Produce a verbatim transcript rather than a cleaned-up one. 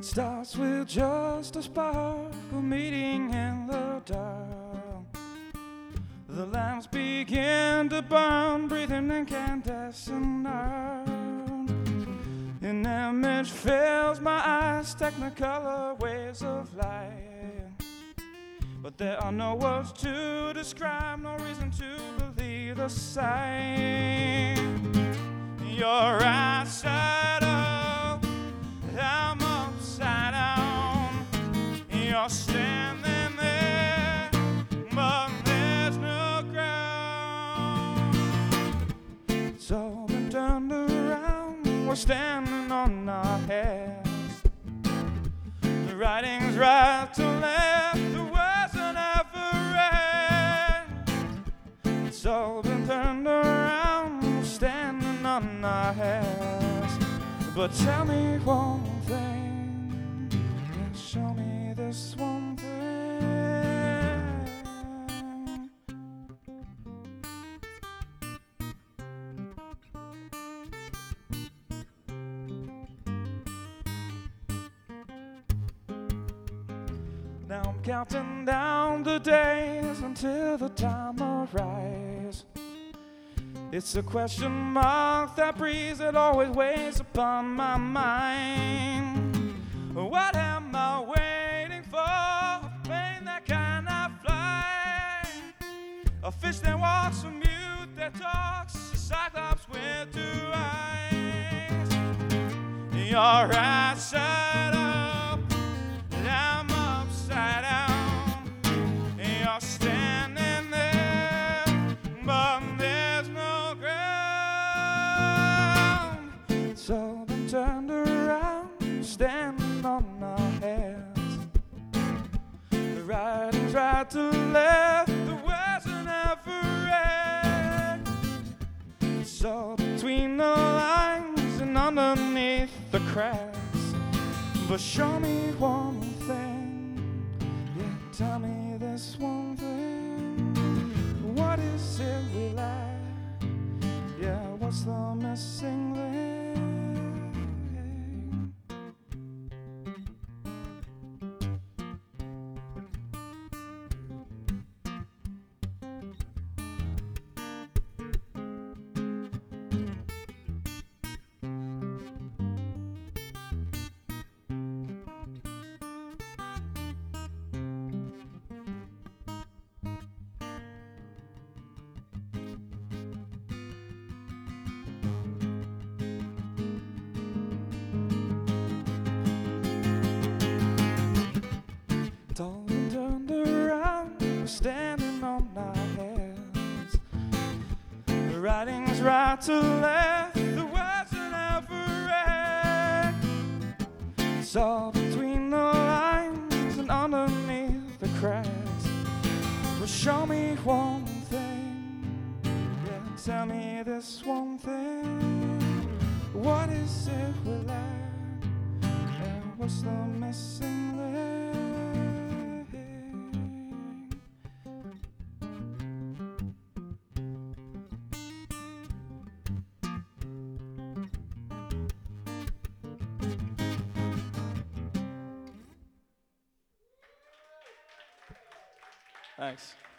It starts with just a spark, a meeting in the dark. The lamps begin to burn, breathing incandescent art. An image fills my eyes, technicolor waves of light. But there are no words to describe, no reason to believe the sight. You're outside up, I'm upside down. You're standing there, but there's no ground. It's all been turned around, we're standing on our heads. The writing's right to left, the words are never end. It's all been turned around, we're standing on our heads. But tell me one thing, and show me this one thing. Now I'm counting down the days until the time arrives. It's a question mark that breathes, it always weighs upon my mind. What am I waiting for? A plane that cannot fly, a fish that walks, a mute that talks, a cyclops with two eyes. Your eyes side up, I'm upside down. You're standing there, but there's no ground. It's all been turned around, standing on our heads. The writing's right to left, the words are never end. It's all between the lines and underneath the cracks. But show me one thing, yeah, tell me this one thing. What is it we lack? Yeah, what's the missing link? It's all been turned around, we're standing on our heads. The writing's right to left, the words are never end. It's all between the lines and underneath the cracks. Well, show me one thing, yeah, tell me this one thing. What is it we lack, and what's the missing link? Thanks.